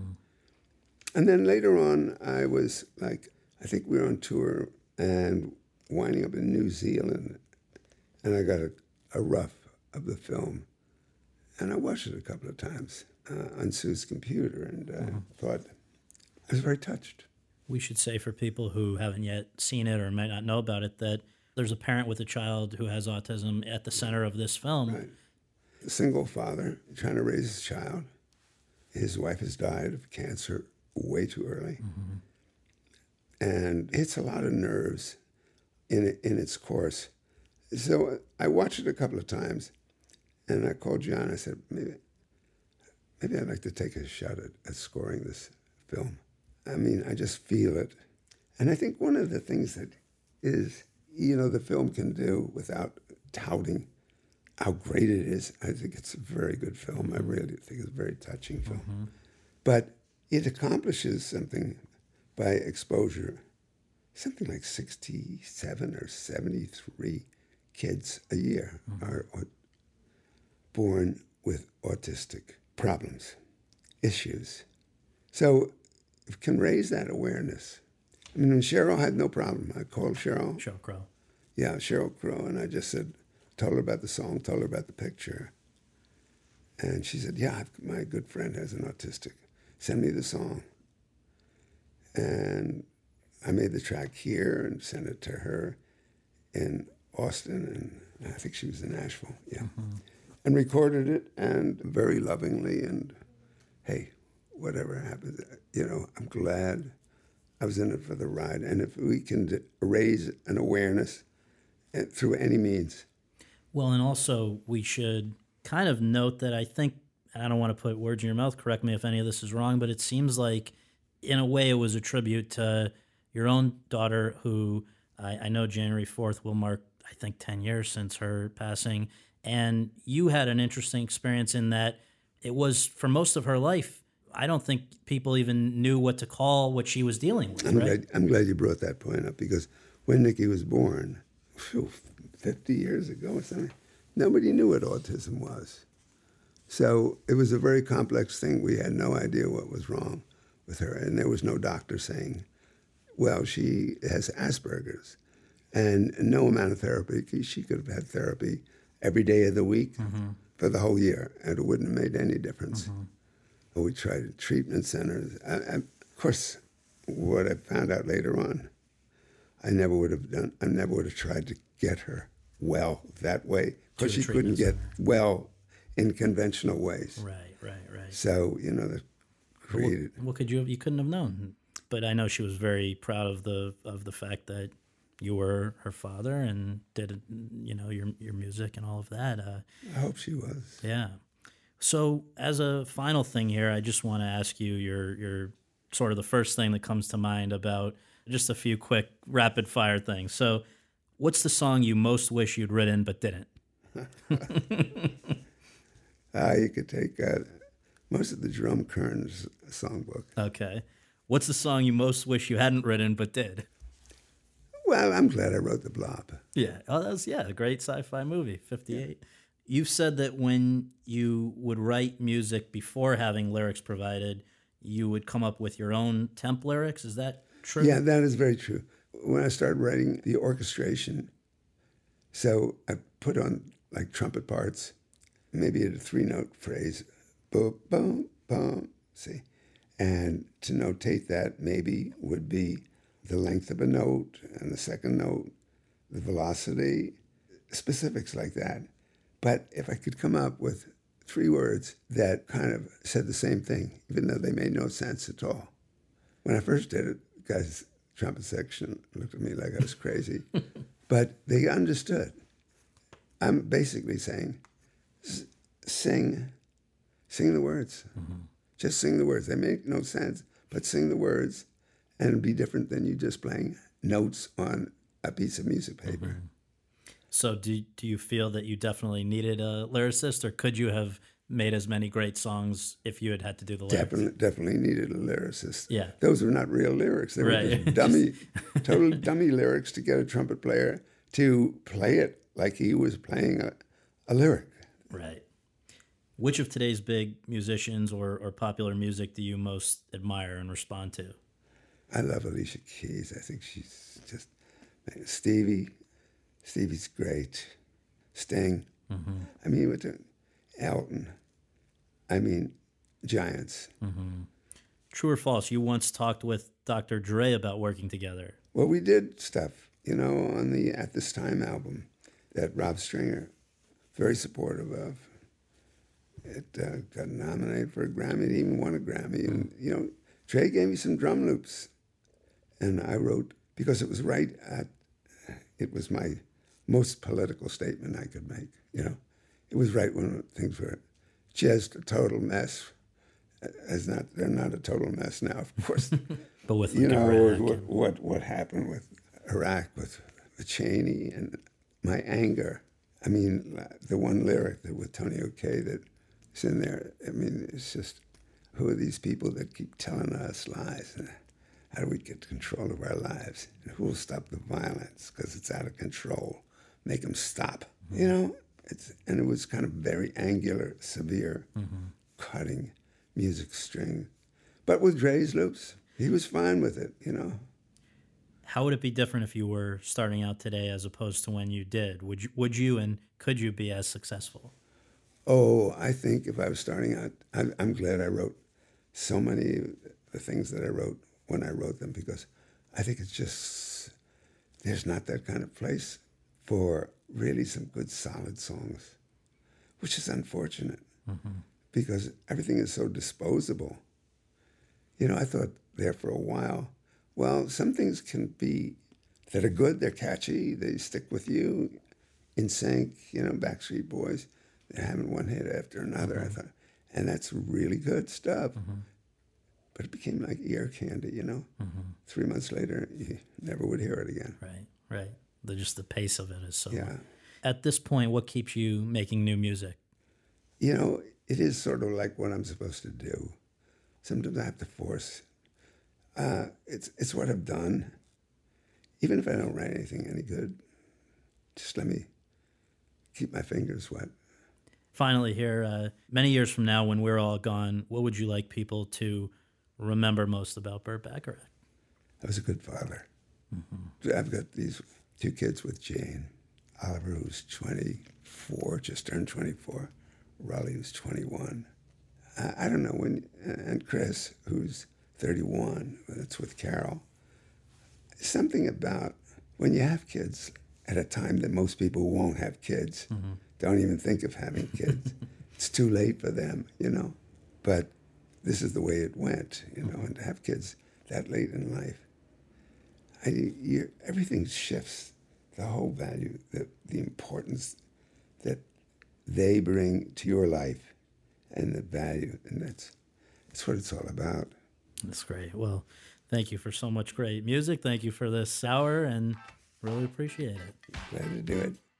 And then later on, I was like, I think we were on tour and winding up in New Zealand, and I got a rough of the film, and I watched it a couple of times on Sue's computer, and thought, I was very touched. We should say, for people who haven't yet seen it or might not know about it, that there's a parent with a child who has autism at the center of this film. Right. A single father trying to raise his child. His wife has died of cancer way too early. and hits a lot of nerves in its course. So I watched it a couple of times, and I called John. I said, maybe I'd like to take a shot at scoring this film. I mean, I just feel it. And I think one of the things that is, the film can do without touting how great it is, I think it's a very good film. I really think it's a very touching film. Mm-hmm. But it accomplishes something by exposure. Something like 67 or 73 kids a year are born with autistic problems, issues. So it can raise that awareness. I mean, Cheryl had no problem. I called Cheryl. Sheryl Crow. Yeah, Cheryl Crow. And I just told her about the song, told her about the picture. And she said, yeah, my good friend has an autistic. Send me the song. And I made the track here and sent it to her in Austin. And I think she was in Nashville, yeah. Mm-hmm. And recorded it, and very lovingly. And hey, whatever happens, I'm glad I was in it for the ride. And if we can raise an awareness through any means. Well, and also we should kind of note that I think, I don't want to put words in your mouth, correct me if any of this is wrong, but it seems like in a way it was a tribute to your own daughter, who I know January 4th will mark, I think, 10 years since her passing. And you had an interesting experience in that it was, for most of her life, I don't think people even knew what to call what she was dealing with. I'm glad you brought that point up, because when Nikki was born, 50 years ago or something, nobody knew what autism was. So it was a very complex thing. We had no idea what was wrong with her, and there was no doctor saying, well, she has Asperger's, and no amount of therapy. She could have had therapy every day of the week for the whole year, and it wouldn't have made any difference. We tried treatment centers. Of course, what I found out later on, I never would have tried to get her well that way, because she couldn't get well in conventional ways. Right. So, that created... What could you couldn't have known. But I know she was very proud of the fact that you were her father and did, your music and all of that. I hope she was. Yeah. So as a final thing here, I just want to ask you your sort of the first thing that comes to mind about just a few quick rapid fire things. So what's the song you most wish you'd written but didn't? You could take most of the Jerome Kern's songbook. Okay. What's the song you most wish you hadn't written but did? Well, I'm glad I wrote The Blob. Yeah. Oh, that's a great sci-fi movie, 58. Yeah. You've said that when you would write music before having lyrics provided, you would come up with your own temp lyrics. Is that true? Yeah, that is very true. When I started writing the orchestration, so I put on like trumpet parts, maybe a 3-note phrase, boom, boom, boom, see? And to notate that maybe would be the length of a note and the second note, the velocity, specifics like that. But if I could come up with 3 words that kind of said the same thing, even though they made no sense at all. When I first did it, the guys, trumpet section looked at me like I was crazy. But they understood. I'm basically saying, sing the words. Mm-hmm. Just sing the words. They make no sense, but sing the words, and it'll be different than you just playing notes on a piece of music paper. Mm-hmm. So do you feel that you definitely needed a lyricist, or could you have made as many great songs if you had to do the lyrics? Definitely needed a lyricist. Yeah. Those were not real lyrics. They were just total dummy lyrics to get a trumpet player to play it like he was playing a lyric. Right. Which of today's big musicians or popular music do you most admire and respond to? I love Alicia Keys. I think she's just... Stevie's great. Sting. Mm-hmm. I mean, with Elton. I mean, giants. Mm-hmm. True or false, you once talked with Dr. Dre about working together. Well, we did stuff, on the At This Time album that Rob Stringer, very supportive of. It got nominated for a Grammy. It even won a Grammy. And, Dre gave me some drum loops. And I wrote, because it was it was my most political statement I could make, you know. It was right when things were just a total mess. They're not a total mess now, of course. But with you like know Iraq what happened with Iraq, with Cheney, and my anger. I mean, the one lyric that with Tony O'Kay that's in there. I mean, it's just, who are these people that keep telling us lies? And how do we get control of our lives? And who will stop the violence? Because it's out of control. Make them stop. You know, and it was kind of very angular, severe, cutting music string. But with Dre's loops, he was fine with it, you know. How would it be different if you were starting out today as opposed to when you did? Would you and could you be as successful? Oh, I think if I was starting out, I'm glad I wrote so many of the things that I wrote when I wrote them, because I think it's just, there's not that kind of place for really some good, solid songs, which is unfortunate because everything is so disposable. You know, I thought there for a while, well, some things can be that are good, they're catchy, they stick with you. NSYNC, you know, Backstreet Boys, they're having one hit after another, I thought, and that's really good stuff. But it became like ear candy, you know. 3 months later, you never would hear it again. Right. Just the pace of it is so. Yeah. At this point, what keeps you making new music? You know, it is sort of like what I'm supposed to do. Sometimes I have to force. It's what I've done. Even if I don't write anything any good, just let me keep my fingers wet. Finally here, many years from now when we're all gone, what would you like people to remember most about Burt Bacharach? I was a good father. I've got these 2 kids with Jane. Oliver, who's 24, just turned 24. Raleigh, who's 21. I don't know when, and Chris, who's 31. That's with Carol. Something about when you have kids at a time that most people won't have kids, don't even think of having kids. It's too late for them, you know. But this is the way it went, you know, and to have kids that late in life, everything shifts. The whole value, the importance that they bring to your life, and the value, and that's what it's all about. That's great. Well, thank you for so much great music. Thank you for this hour, and really appreciate it. Glad to do it.